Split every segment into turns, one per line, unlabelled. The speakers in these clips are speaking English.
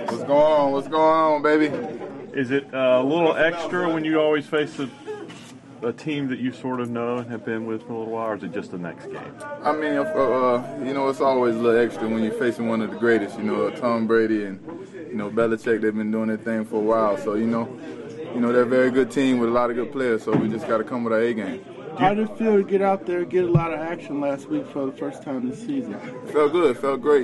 What's going on? What's going on, baby?
Is it a little extra when you always face a team that you sort of know and have been with for a little while, or is it just the next game?
I mean, it's always a little extra when you're facing one of the greatest. Tom Brady and Belichick. They've been doing their thing for a while, so they're a very good team with a lot of good players. So we just got to come with our A game.
How did it feel to get out there and get a lot of action last week for the first time this season?
Felt good, felt great.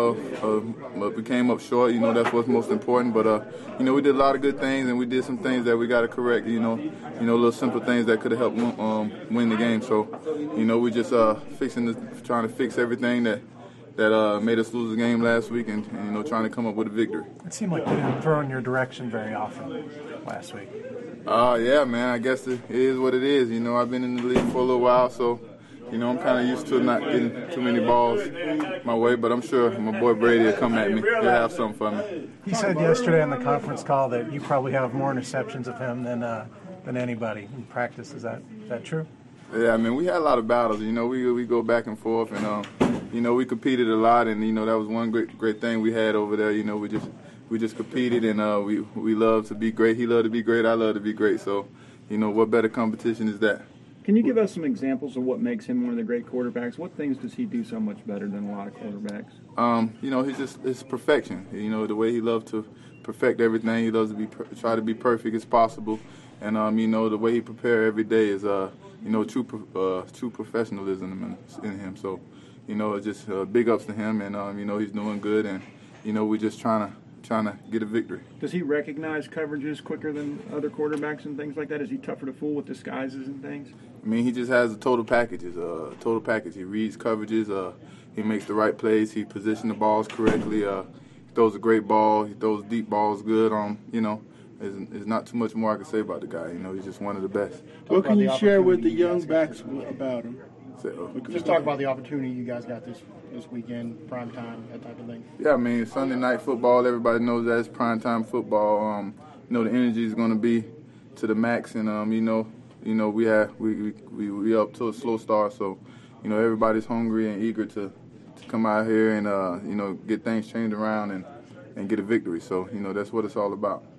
We came up short. That's what's most important. But we did a lot of good things, and we did some things that we got to correct. Little simple things that could have helped win the game. So, we just trying to fix everything that made us lose the game last week, and trying to come up with a victory.
It seemed like you didn't throw in your direction very often last week.
Yeah, man. I guess it is what it is. I've been in the league for a little while, so I'm kind of used to not getting too many balls my way. But I'm sure my boy Brady will come at me. He'll have something for me.
He said yesterday on the conference call that you probably have more interceptions of him than anybody in practice. Is that true?
Yeah, I mean, we had a lot of battles. We go back and forth, and we competed a lot, and that was one great thing we had over there. We just competed, and we love to be great. He loved to be great. I love to be great. So, what better competition is that?
Can you give us some examples of what makes him one of the great quarterbacks? What things does he do so much better than a lot of quarterbacks?
It's perfection. The way he loves to perfect everything. He loves to try to be perfect as possible, and the way he prepares every day is true professionalism in him. So, just big ups to him, and he's doing good, and we're just trying to get a victory.
Does he recognize coverages quicker than other quarterbacks and things like that? Is he tougher to fool with disguises and things?
I mean, he just has a total package. He reads coverages. He makes the right plays. He positions the balls correctly. He throws a great ball. He throws deep balls good. There's not too much more I can say about the guy. He's just one of the best.
What can you share with the young backs about him?
Just talk about the opportunity you guys got this weekend, prime time, that type of thing.
Yeah, I mean, Sunday night football, everybody knows that it's prime time football. The energy is going to be to the max, and we up to a slow start, so everybody's hungry and eager to come out here and get things changed around and get a victory. So that's what it's all about.